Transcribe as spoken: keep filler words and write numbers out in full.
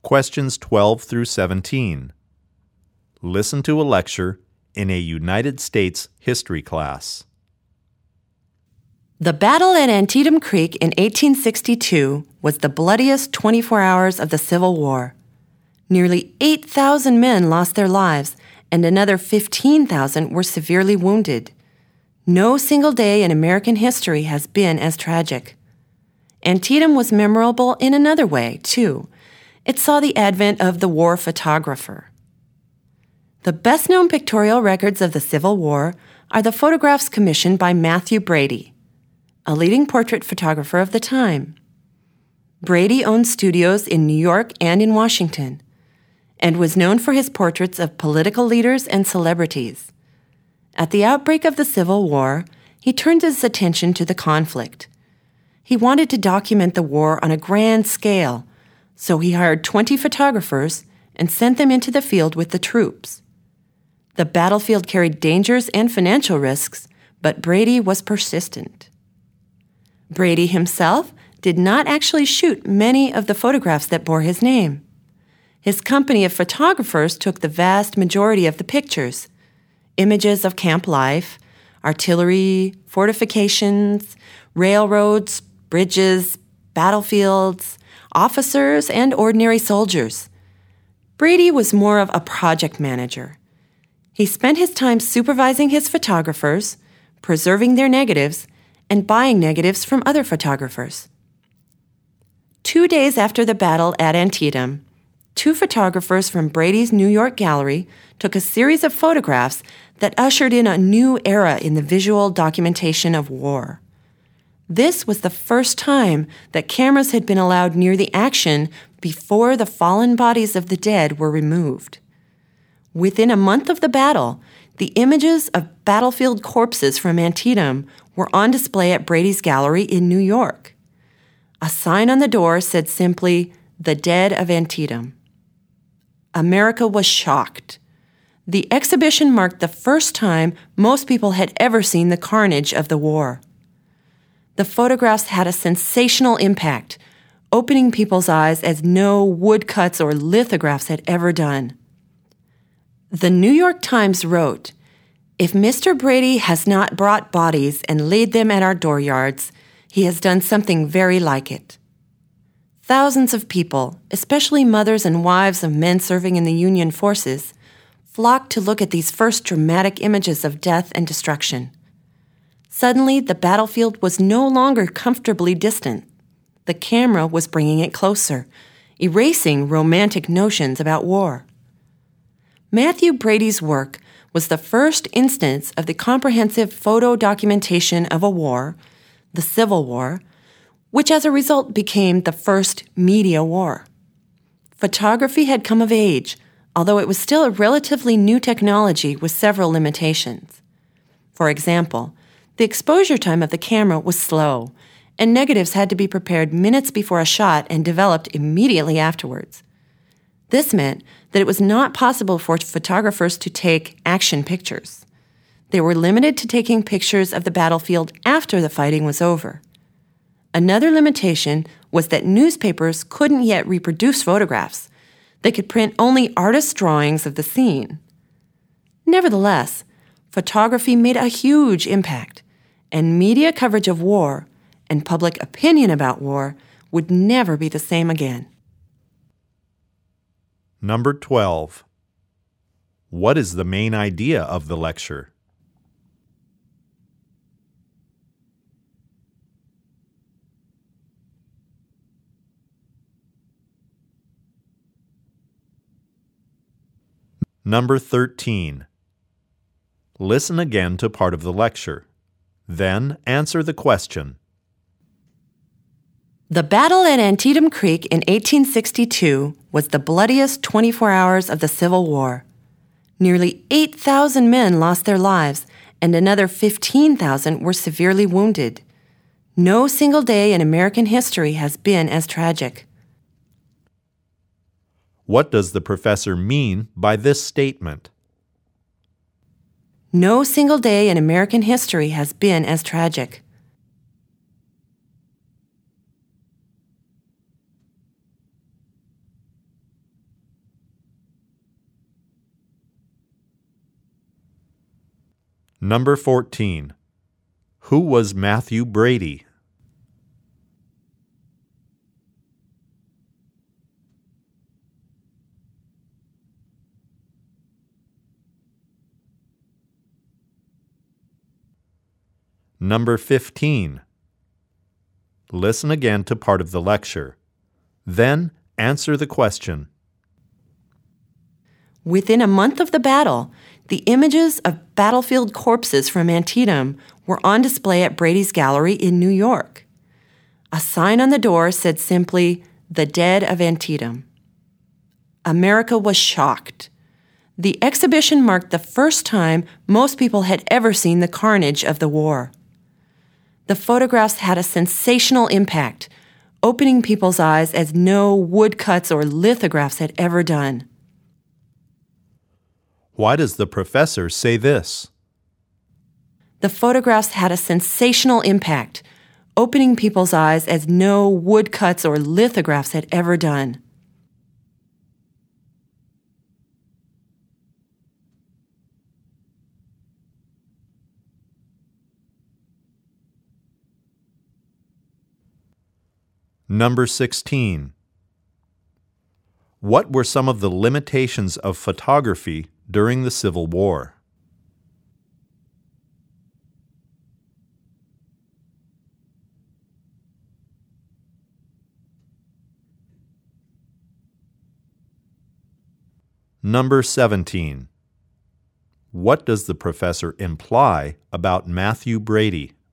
Questions twelve through seventeen. Listen to a lecture in a United States history class. The battle at Antietam Creek in eighteen sixty-two was the bloodiest twenty-four hours of the Civil War. Nearly eight thousand men lost their lives, and another fifteen thousand were severely wounded. No single day in American history has been as tragic. Antietam was memorable in another way, too. It saw the advent of the war photographer. The best-known pictorial records of the Civil War are the photographs commissioned by Mathew Brady, a leading portrait photographer of the time. Brady owned studios in New York and in Washington, and was known for his portraits of political leaders and celebrities. At the outbreak of the Civil War, he turned his attention to the conflict. He wanted to document the war on a grand scale, so he hired twenty photographers and sent them into the field with the troops. The battlefield carried dangers and financial risks, but Brady was persistent. Brady himself did not actually shoot many of the photographs that bore his name. His company of photographers took the vast majority of the pictures, images of camp life, artillery, fortifications, railroads, bridges, battlefields, officers, and ordinary soldiers. Brady was more of a project manager. He spent his time supervising his photographers, preserving their negatives, and buying negatives from other photographers. Two days after the battle at Antietam, two photographers from Brady's New York gallery took a series of photographs that ushered in a new era in the visual documentation of war. This was the first time that cameras had been allowed near the action before the fallen bodies of the dead were removed. Within a month of the battle, the images of battlefield corpses from Antietam were on display at Brady's gallery in New York. A sign on the door said simply, "The Dead of Antietam." America was shocked. The exhibition marked the first time most people had ever seen the carnage of the war. The photographs had a sensational impact, opening people's eyes as no woodcuts or lithographs had ever done. The New York Times wrote, "If Mister Brady has not brought bodies and laid them at our dooryards, he has done something very like it." Thousands of people, especially mothers and wives of men serving in the Union forces, flocked to look at these first dramatic images of death and destruction. Suddenly, the battlefield was no longer comfortably distant. The camera was bringing it closer, erasing romantic notions about war. Mathew Brady's work was the first instance of the comprehensive photo documentation of a war, the Civil War, which as a result became the first media war. Photography had come of age, although it was still a relatively new technology with several limitations. For example, the exposure time of the camera was slow, and negatives had to be prepared minutes before a shot and developed immediately afterwards. This meant that it was not possible for photographers to take action pictures. They were limited to taking pictures of the battlefield after the fighting was over. Another limitation was that newspapers couldn't yet reproduce photographs. They could print only artist drawings of the scene. Nevertheless, photography made a huge impact, and media coverage of war and public opinion about war would never be the same again. Number twelve. What is the main idea of the lecture? Number thirteen. Listen again to part of the lecture. Then answer the question. The battle at Antietam Creek in eighteen sixty-two was the bloodiest twenty-four hours of the Civil War. Nearly eight thousand men lost their lives, and another fifteen thousand were severely wounded. No single day in American history has been as tragic. What does the professor mean by this statement? No single day in American history has been as tragic. Number fourteen. Who was Matthew Brady? Number fifteen. Listen again to part of the lecture. Then answer the question. Within a month of the battle, the images of battlefield corpses from Antietam were on display at Brady's Gallery in New York. A sign on the door said simply, "The Dead of Antietam." America was shocked. The exhibition marked the first time most people had ever seen the carnage of the war. The photographs had a sensational impact, opening people's eyes as no woodcuts or lithographs had ever done. Why does the professor say this? The photographs had a sensational impact, opening people's eyes as no woodcuts or lithographs had ever done. Number sixteen. What were some of the limitations of photography during the Civil War? Number seventeen. What does the professor imply about Matthew Brady?